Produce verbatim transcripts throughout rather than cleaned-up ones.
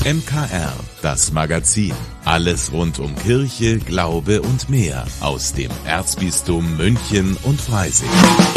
M K R, das Magazin. Alles rund um Kirche, Glaube und mehr aus dem Erzbistum München und Freising.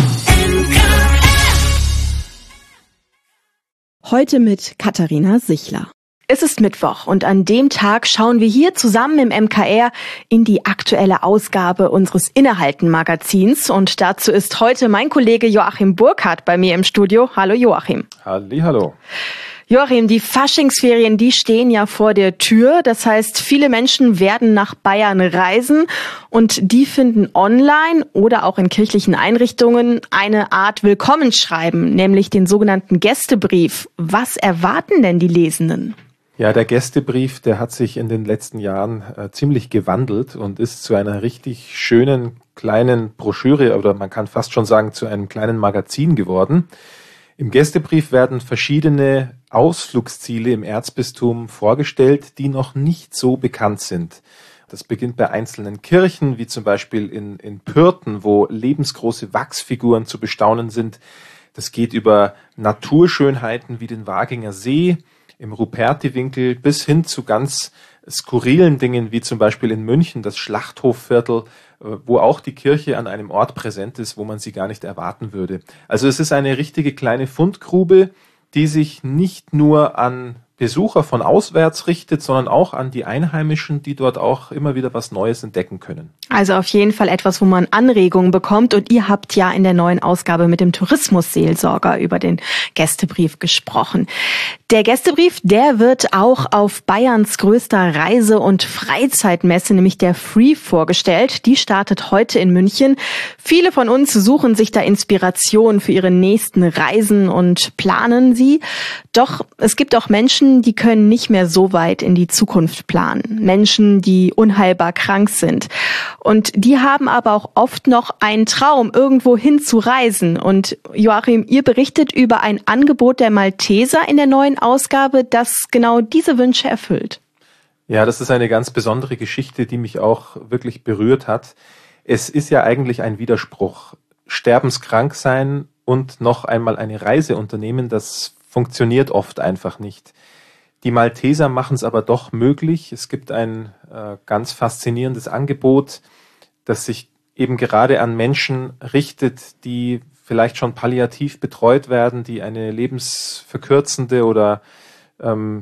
Heute mit Katharina Sichler. Es ist Mittwoch und an dem Tag schauen wir hier zusammen im M K R in die aktuelle Ausgabe unseres Innehalten-Magazins. Und dazu ist heute mein Kollege Joachim Burkhardt bei mir im Studio. Hallo Joachim. Hallihallo. Joachim, die Faschingsferien, die stehen ja vor der Tür. Das heißt, viele Menschen werden nach Bayern reisen und die finden online oder auch in kirchlichen Einrichtungen eine Art Willkommensschreiben, nämlich den sogenannten Gästebrief. Was erwarten denn die Lesenden? Ja, der Gästebrief, der hat sich in den letzten Jahren äh, ziemlich gewandelt und ist zu einer richtig schönen kleinen Broschüre oder man kann fast schon sagen zu einem kleinen Magazin geworden. Im Gästebrief werden verschiedene Ausflugsziele im Erzbistum vorgestellt, die noch nicht so bekannt sind. Das beginnt bei einzelnen Kirchen, wie zum Beispiel in, in Pürten, wo lebensgroße Wachsfiguren zu bestaunen sind. Das geht über Naturschönheiten wie den Waginger See, im Rupertiwinkel bis hin zu ganz skurrilen Dingen, wie zum Beispiel in München das Schlachthofviertel, wo auch die Kirche an einem Ort präsent ist, wo man sie gar nicht erwarten würde. Also es ist eine richtige kleine Fundgrube, die sich nicht nur an Besucher von auswärts richtet, sondern auch an die Einheimischen, die dort auch immer wieder was Neues entdecken können. Also auf jeden Fall etwas, wo man Anregungen bekommt. Und ihr habt ja in der neuen Ausgabe mit dem Tourismusseelsorger über den Gästebrief gesprochen. Der Gästebrief, der wird auch auf Bayerns größter Reise- und Freizeitmesse, nämlich der Free, vorgestellt. Die startet heute in München. Viele von uns suchen sich da Inspiration für ihre nächsten Reisen und planen sie. Doch es gibt auch Menschen, die können nicht mehr so weit in die Zukunft planen. Menschen, die unheilbar krank sind. Und die haben aber auch oft noch einen Traum, irgendwo hin zu reisen. Und Joachim, ihr berichtet über ein Angebot der Malteser in der neuen Ausgabe, das genau diese Wünsche erfüllt. Ja, das ist eine ganz besondere Geschichte, die mich auch wirklich berührt hat. Es ist ja eigentlich ein Widerspruch. Sterbenskrank sein und noch einmal eine Reise unternehmen, das funktioniert oft einfach nicht. Die Malteser machen es aber doch möglich. Es gibt ein äh, ganz faszinierendes Angebot, das sich eben gerade an Menschen richtet, die vielleicht schon palliativ betreut werden, die eine lebensverkürzende oder ähm,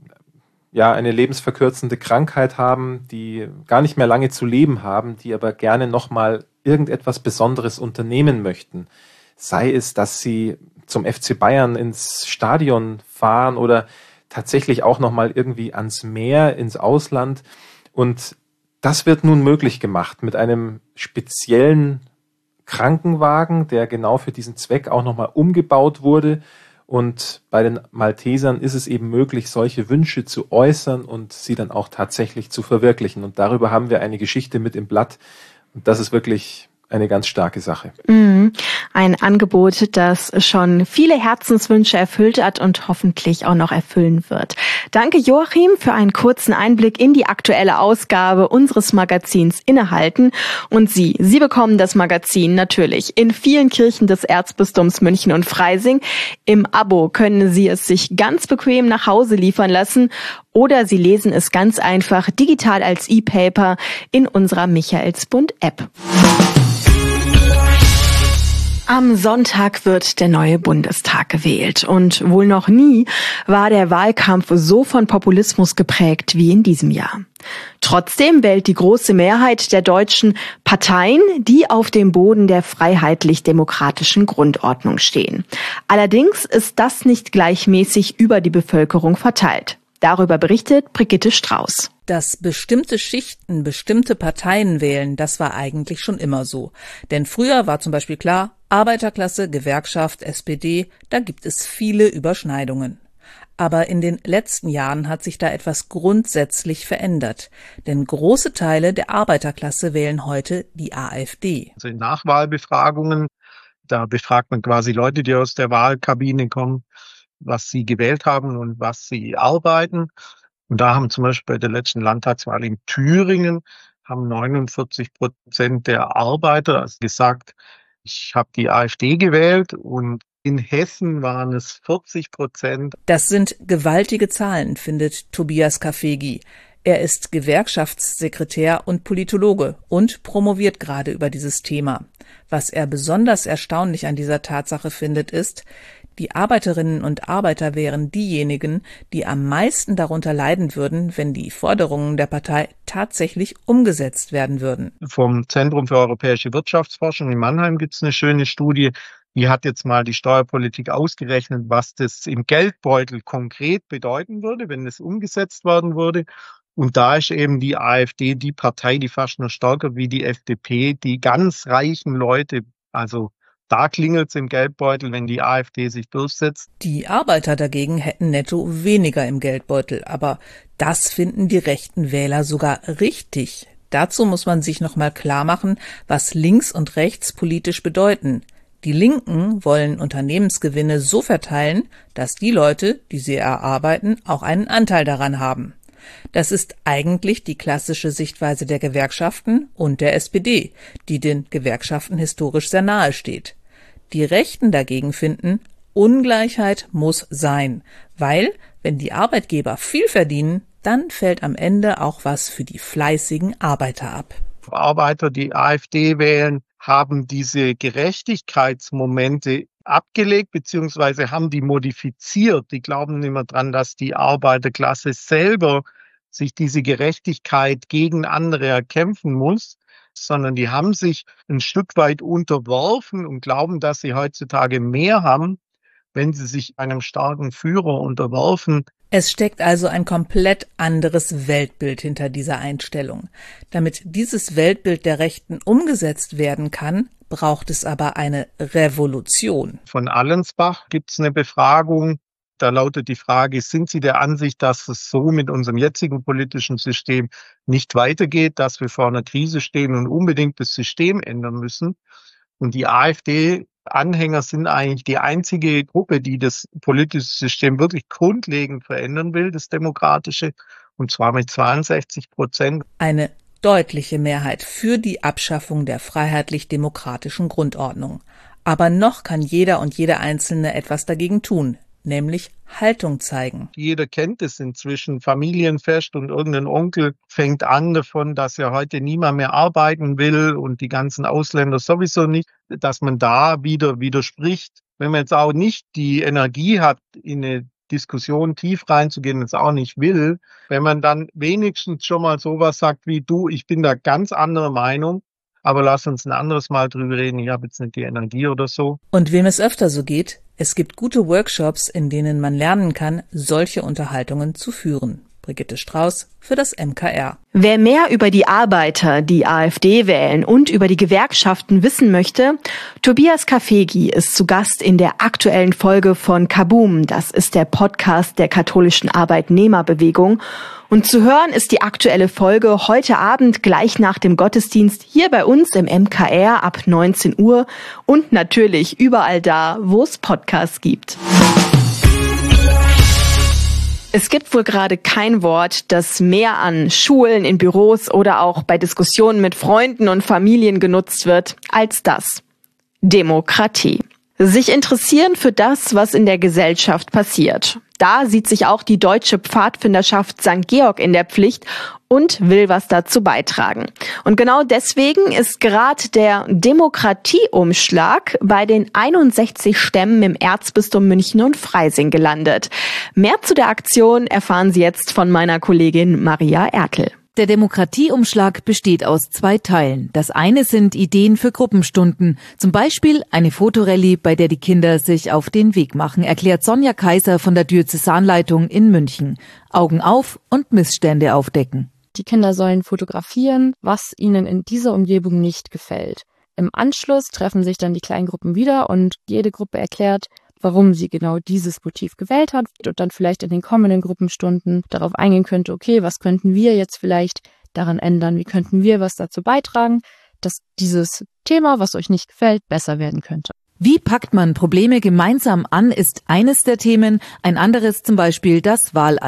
ja eine lebensverkürzende Krankheit haben, die gar nicht mehr lange zu leben haben, die aber gerne nochmal irgendetwas Besonderes unternehmen möchten. Sei es, dass sie zum F C Bayern ins Stadion fahren oder tatsächlich auch nochmal irgendwie ans Meer, ins Ausland. Und das wird nun möglich gemacht mit einem speziellen Krankenwagen, der genau für diesen Zweck auch nochmal umgebaut wurde. Und bei den Maltesern ist es eben möglich, solche Wünsche zu äußern und sie dann auch tatsächlich zu verwirklichen. Und darüber haben wir eine Geschichte mit im Blatt. Und das ist wirklich eine ganz starke Sache. Mhm. Ein Angebot, das schon viele Herzenswünsche erfüllt hat und hoffentlich auch noch erfüllen wird. Danke Joachim für einen kurzen Einblick in die aktuelle Ausgabe unseres Magazins Innehalten. Und Sie, Sie bekommen das Magazin natürlich in vielen Kirchen des Erzbistums München und Freising. Im Abo können Sie es sich ganz bequem nach Hause liefern lassen oder Sie lesen es ganz einfach digital als E-Paper in unserer Michaelsbund-App. Am Sonntag wird der neue Bundestag gewählt und wohl noch nie war der Wahlkampf so von Populismus geprägt wie in diesem Jahr. Trotzdem wählt die große Mehrheit der Deutschen Parteien, die auf dem Boden der freiheitlich-demokratischen Grundordnung stehen. Allerdings ist das nicht gleichmäßig über die Bevölkerung verteilt. Darüber berichtet Brigitte Strauß. Dass bestimmte Schichten bestimmte Parteien wählen, das war eigentlich schon immer so. Denn früher war zum Beispiel klar, Arbeiterklasse, Gewerkschaft, S P D, da gibt es viele Überschneidungen. Aber in den letzten Jahren hat sich da etwas grundsätzlich verändert. Denn große Teile der Arbeiterklasse wählen heute die AfD. Also in Nachwahlbefragungen, da befragt man quasi Leute, die aus der Wahlkabine kommen, was sie gewählt haben und was sie arbeiten. Und da haben zum Beispiel bei der letzten Landtagswahl in Thüringen haben neunundvierzig Prozent der Arbeiter gesagt, ich habe die AfD gewählt und In Hessen waren es vierzig Prozent. Das sind gewaltige Zahlen, findet Tobias Kafegi. Er ist Gewerkschaftssekretär und Politologe und promoviert gerade über dieses Thema. Was er besonders erstaunlich an dieser Tatsache findet, ist, die Arbeiterinnen und Arbeiter wären diejenigen, die am meisten darunter leiden würden, wenn die Forderungen der Partei tatsächlich umgesetzt werden würden. Vom Zentrum für europäische Wirtschaftsforschung in Mannheim gibt es eine schöne Studie. Die hat jetzt mal die Steuerpolitik ausgerechnet, was das im Geldbeutel konkret bedeuten würde, wenn es umgesetzt werden würde. Und da ist eben die AfD die Partei, die fast noch stärker wie die F D P, die ganz reichen Leute, also da klingelt es im Geldbeutel, wenn die AfD sich durchsetzt. Die Arbeiter dagegen hätten netto weniger im Geldbeutel, aber das finden die rechten Wähler sogar richtig. Dazu muss man sich nochmal klar machen, was links und rechts politisch bedeuten. Die Linken wollen Unternehmensgewinne so verteilen, dass die Leute, die sie erarbeiten, auch einen Anteil daran haben. Das ist eigentlich die klassische Sichtweise der Gewerkschaften und der S P D, die den Gewerkschaften historisch sehr nahe steht. Die Rechten dagegen finden, Ungleichheit muss sein, weil, wenn die Arbeitgeber viel verdienen, dann fällt am Ende auch was für die fleißigen Arbeiter ab. Arbeiter, die AfD wählen, haben diese Gerechtigkeitsmomente abgelegt, beziehungsweise haben die modifiziert. Die glauben nicht mehr dran, dass die Arbeiterklasse selber sich diese Gerechtigkeit gegen andere erkämpfen muss, sondern die haben sich ein Stück weit unterworfen und glauben, dass sie heutzutage mehr haben, wenn sie sich einem starken Führer unterwerfen. Es steckt also ein komplett anderes Weltbild hinter dieser Einstellung. Damit dieses Weltbild der Rechten umgesetzt werden kann, braucht es aber eine Revolution. Von Allensbach gibt es eine Befragung. Da lautet die Frage, sind Sie der Ansicht, dass es so mit unserem jetzigen politischen System nicht weitergeht, dass wir vor einer Krise stehen und unbedingt das System ändern müssen? Und die AfD-Anhänger sind eigentlich die einzige Gruppe, die das politische System wirklich grundlegend verändern will, das demokratische, und zwar mit zweiundsechzig Prozent. Eine deutliche Mehrheit für die Abschaffung der freiheitlich-demokratischen Grundordnung. Aber noch kann jeder und jede Einzelne etwas dagegen tun, nämlich Haltung zeigen. Jeder kennt es inzwischen, Familienfest, und irgendein Onkel fängt an davon, dass er heute niemand mehr arbeiten will und die ganzen Ausländer sowieso nicht, dass man da wieder widerspricht. Wenn man jetzt auch nicht die Energie hat, in eine Diskussion tief reinzugehen, es auch nicht will, wenn man dann wenigstens schon mal sowas sagt wie, du, ich bin da ganz anderer Meinung, aber lass uns ein anderes Mal drüber reden, ich habe jetzt nicht die Energie oder so. Und wem es öfter so geht, es gibt gute Workshops, in denen man lernen kann, solche Unterhaltungen zu führen. Brigitte Strauß für das M K R. Wer mehr über die Arbeiter, die AfD wählen, und über die Gewerkschaften wissen möchte, Tobias Kafegi ist zu Gast in der aktuellen Folge von Kaboom. Das ist der Podcast der katholischen Arbeitnehmerbewegung. Und zu hören ist die aktuelle Folge heute Abend gleich nach dem Gottesdienst hier bei uns im M K R ab neunzehn Uhr und natürlich überall da, wo es Podcasts gibt. Es gibt wohl gerade kein Wort, das mehr an Schulen, in Büros oder auch bei Diskussionen mit Freunden und Familien genutzt wird, als das: Demokratie. Sich interessieren für das, was in der Gesellschaft passiert. Da sieht sich auch die Deutsche Pfadfinderschaft Sankt Georg in der Pflicht und will was dazu beitragen. Und genau deswegen ist gerade der Demokratieumschlag bei den einundsechzig Stämmen im Erzbistum München und Freising gelandet. Mehr zu der Aktion erfahren Sie jetzt von meiner Kollegin Maria Erkel. Der Demokratieumschlag besteht aus zwei Teilen. Das eine sind Ideen für Gruppenstunden, zum Beispiel eine Fotorallye, bei der die Kinder sich auf den Weg machen, erklärt Sonja Kaiser von der Diözesanleitung in München. Augen auf und Missstände aufdecken. Die Kinder sollen fotografieren, was ihnen in dieser Umgebung nicht gefällt. Im Anschluss treffen sich dann die Kleingruppen wieder und jede Gruppe erklärt, warum sie genau dieses Motiv gewählt hat und dann vielleicht in den kommenden Gruppenstunden darauf eingehen könnte, okay, was könnten wir jetzt vielleicht daran ändern, wie könnten wir was dazu beitragen, dass dieses Thema, was euch nicht gefällt, besser werden könnte. Wie packt man Probleme gemeinsam an, ist eines der Themen, ein anderes zum Beispiel das Wahlalter.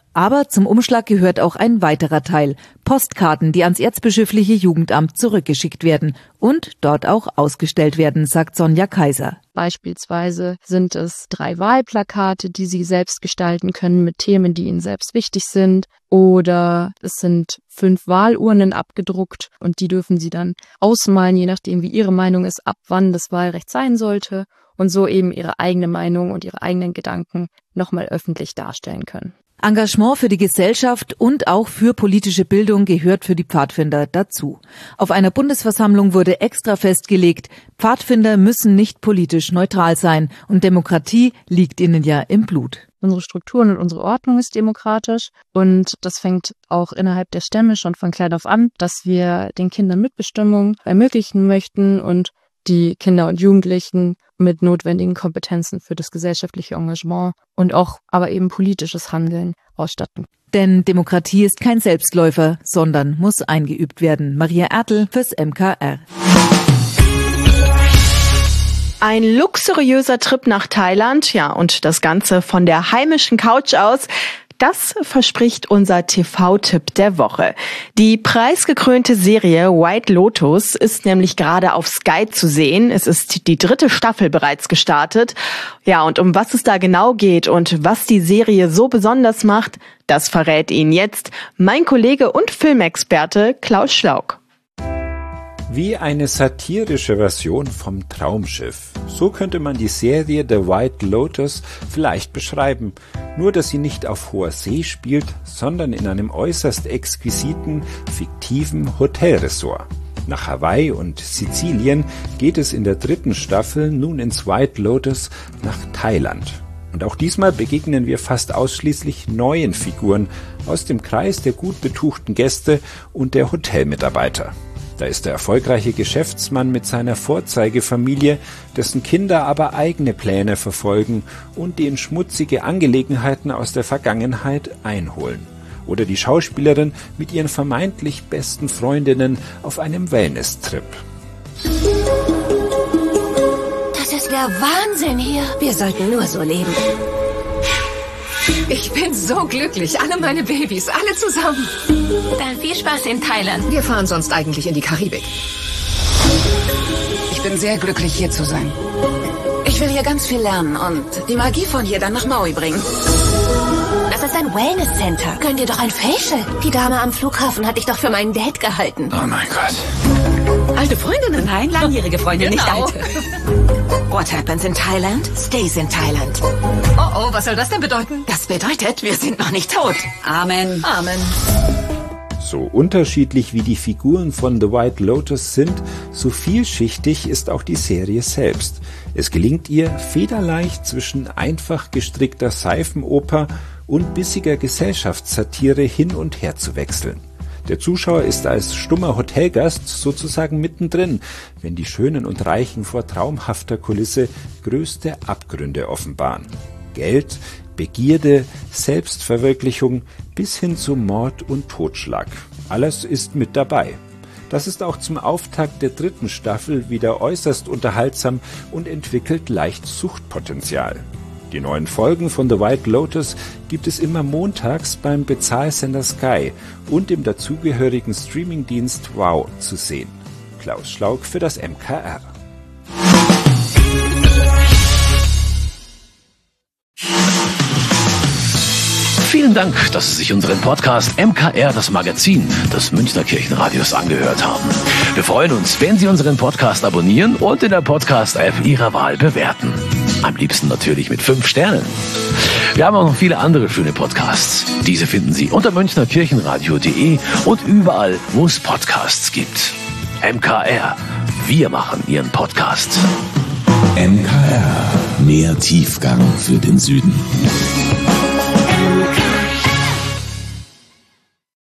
Aber zum Umschlag gehört auch ein weiterer Teil. Postkarten, die ans erzbischöfliche Jugendamt zurückgeschickt werden und dort auch ausgestellt werden, sagt Sonja Kaiser. Beispielsweise sind es drei Wahlplakate, die Sie selbst gestalten können mit Themen, die Ihnen selbst wichtig sind. Oder es sind fünf Wahlurnen abgedruckt und die dürfen Sie dann ausmalen, je nachdem wie Ihre Meinung ist, ab wann das Wahlrecht sein sollte. Und so eben Ihre eigene Meinung und Ihre eigenen Gedanken nochmal öffentlich darstellen können. Engagement für die Gesellschaft und auch für politische Bildung gehört für die Pfadfinder dazu. Auf einer Bundesversammlung wurde extra festgelegt, Pfadfinder müssen nicht politisch neutral sein und Demokratie liegt ihnen ja im Blut. Unsere Strukturen und unsere Ordnung ist demokratisch und das fängt auch innerhalb der Stämme schon von klein auf an, dass wir den Kindern Mitbestimmung ermöglichen möchten und die Kinder und Jugendlichen mit notwendigen Kompetenzen für das gesellschaftliche Engagement und auch aber eben politisches Handeln ausstatten. Denn Demokratie ist kein Selbstläufer, sondern muss eingeübt werden. Maria Ertl fürs M K R. Ein luxuriöser Trip nach Thailand, ja, und das Ganze von der heimischen Couch aus. Das verspricht unser T V-Tipp der Woche. Die preisgekrönte Serie White Lotus ist nämlich gerade auf Sky zu sehen. Es ist die dritte Staffel bereits gestartet. Ja, und um was es da genau geht und was die Serie so besonders macht, das verrät Ihnen jetzt mein Kollege und Filmexperte Klaus Schlauk. Wie eine satirische Version vom Traumschiff. So könnte man die Serie The White Lotus vielleicht beschreiben. Nur, dass sie nicht auf hoher See spielt, sondern in einem äußerst exquisiten, fiktiven Hotelresort. Nach Hawaii und Sizilien geht es in der dritten Staffel nun ins White Lotus nach Thailand. Und auch diesmal begegnen wir fast ausschließlich neuen Figuren aus dem Kreis der gut betuchten Gäste und der Hotelmitarbeiter. Da ist der erfolgreiche Geschäftsmann mit seiner Vorzeigefamilie, dessen Kinder aber eigene Pläne verfolgen und die in schmutzige Angelegenheiten aus der Vergangenheit einholen. Oder die Schauspielerin mit ihren vermeintlich besten Freundinnen auf einem Wellness-Trip. Das ist der Wahnsinn hier. Wir sollten nur so leben. Ich bin so glücklich. Alle meine Babys, alle zusammen. Dann viel Spaß in Thailand. Wir fahren sonst eigentlich in die Karibik. Ich bin sehr glücklich, hier zu sein. Ich will hier ganz viel lernen und die Magie von hier dann nach Maui bringen. Das ist ein Wellness-Center. Gönn dir doch ein Facial. Die Dame am Flughafen hat dich doch für meinen Date gehalten. Oh mein Gott. Alte Freundinnen? Nein, langjährige Freunde, genau. Nicht alte. What happens in Thailand, stays in Thailand. Oh oh, was soll das denn bedeuten? Das bedeutet, wir sind noch nicht tot. Amen. Amen. So unterschiedlich wie die Figuren von The White Lotus sind, so vielschichtig ist auch die Serie selbst. Es gelingt ihr, federleicht zwischen einfach gestrickter Seifenoper und bissiger Gesellschaftssatire hin und her zu wechseln. Der Zuschauer ist als stummer Hotelgast sozusagen mittendrin, wenn die Schönen und Reichen vor traumhafter Kulisse größte Abgründe offenbaren. Geld, Begierde, Selbstverwirklichung bis hin zu Mord und Totschlag. Alles ist mit dabei. Das ist auch zum Auftakt der dritten Staffel wieder äußerst unterhaltsam und entwickelt leicht Suchtpotenzial. Die neuen Folgen von The White Lotus gibt es immer montags beim Bezahlsender Sky und im dazugehörigen Streamingdienst Wow zu sehen. Klaus Schlauk für das M K R. Vielen Dank, dass Sie sich unseren Podcast M K R, das Magazin des Münchner Kirchenradios, angehört haben. Wir freuen uns, wenn Sie unseren Podcast abonnieren und in der Podcast-App Ihrer Wahl bewerten. Am liebsten natürlich mit fünf Sternen. Wir haben auch noch viele andere schöne Podcasts. Diese finden Sie unter münchner kirchenradio punkt de und überall, wo es Podcasts gibt. M K R, wir machen Ihren Podcast. M K R, mehr Tiefgang für den Süden.